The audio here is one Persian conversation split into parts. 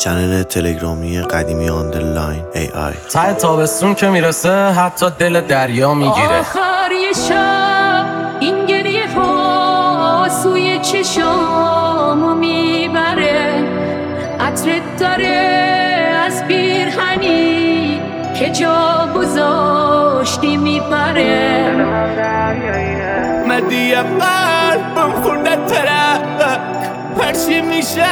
چنل تلگرامی قدیمی آندرلاین AI. ته تابستون که میرسه حتی دل دریا میگیره. آخر یه شب این گریه ها سوی چشامو میبره، عطرت داره از پیرهنی که جا گذاشتی میبره. مدی قلبم خورده ترک، هرچی میشه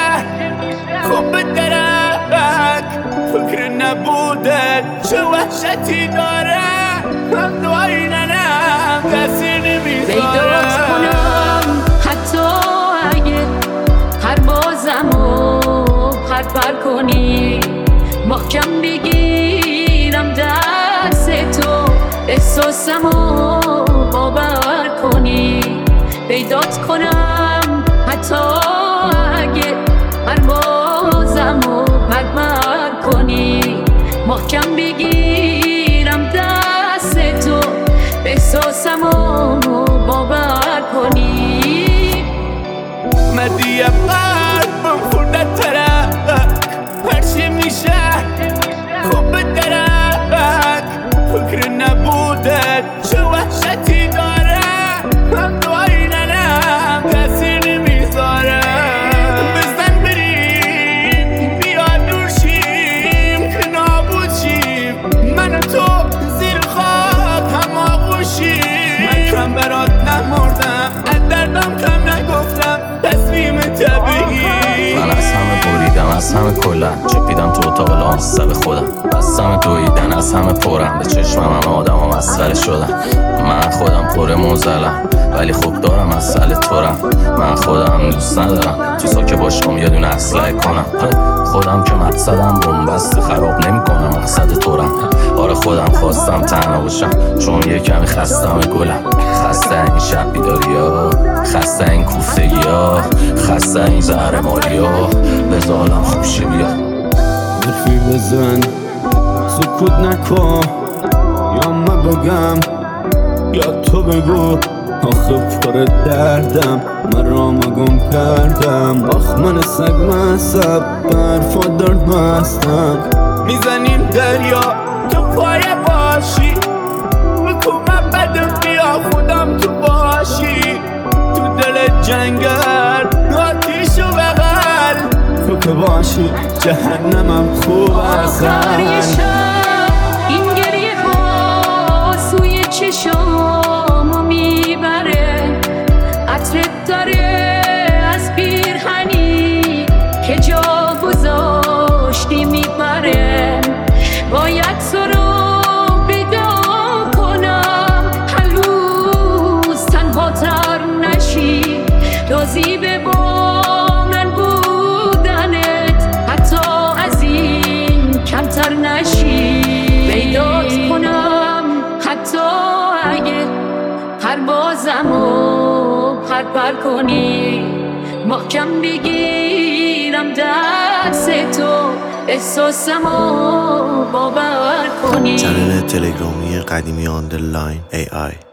خوب درک، فکر نبوده چه وحشتی داره، هم دعایی ننم کسی نمیذاره. پیدات کنم حتی اگه پروازمو پر کنی، محکم بگیرم دست تو، احساسمو باور کنی. پیدات کنم حتی اگه پروازمو پر کنی، محکم بگیرم دست تو، احساسمو باور کنی. مدی قلبم خورده ترک، هرچی میشه خوب درک، فکر نبوده چه وحشتی داره، هم دعایی ننم کسی نمیذاره. بزن بریم بیا دور شیم که نابود شیم، من و تو زیر خاک هم آغوشیم. من کم برات نمردم، از دردم کم نگفتم، تصمیم طبیعی. من از همه بریدم، از همه کلن چپیدم تو اتاق لامسته به خودم، از همه دویدن از همه پرم، به چشمم همه آدم ها مسخره شدن. من خودم پر موزلم ولی خوب دارم مسئله تورم، من خودم دوست ندارم تو ساکه باشم یه دونه اسلحه کنم، خودم که مقصدم بومبست خراب نمی کنم مقصد تورم. آره خودم خواستم تنها باشم چون یه کمی خستم گلم، خسته این شب بیداری ها، خسته این کوفتگی ها، خسته این زهرماری ها، بذارم خوبشه بیا. حرفی بزن سکوت نکن، یا من بگم یا تو بگو، آخه پر دردم من رام گم کردم، آخ من سگ مصب برفا درد بستم. میزنیم دریا تو پای باشی، بکومم بدم بیا خودم تو باشی، تو دل جنگل آتیشو بغل، تو که باشی جهنمم خوب آخر یه ازن. شب این گریه ها سوی چشامو میبره، عطرت داره از پیرهنی که جا گذاشتی میبره. باید تو رو بیدار کنم هنوز تنها تر نشی، راضی به با من بودنت حتی از این کمتر نشی. پیدات کنم حتی اگه پروازمو پر کنی، محکم بگیرم دست تو، احساسمو باور کنی. چنل تلگرامی قدیمی آندرلاین AI.